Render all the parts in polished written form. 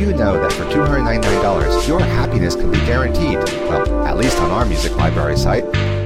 you know that for $299, your happiness can be guaranteed? Well, at least on our music library site.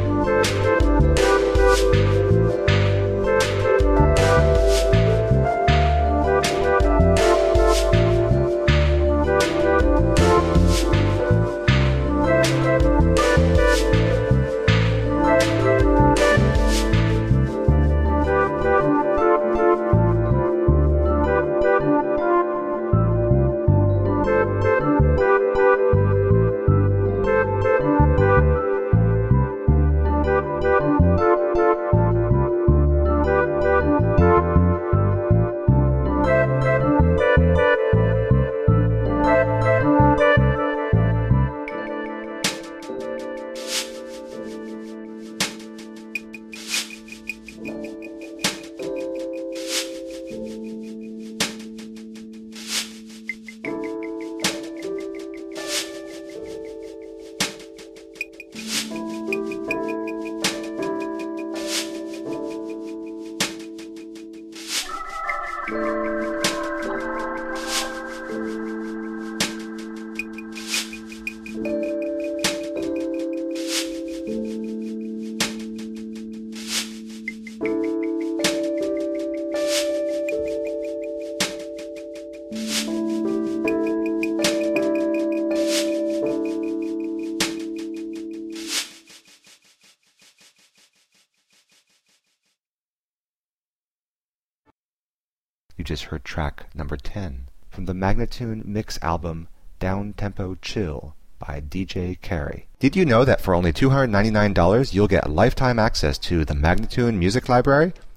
You just heard track number 10 from the Magnatune Mix album Down Tempo Chill by DJ Carey. Did you know that for only $299 you'll get lifetime access to the Magnatune Music Library?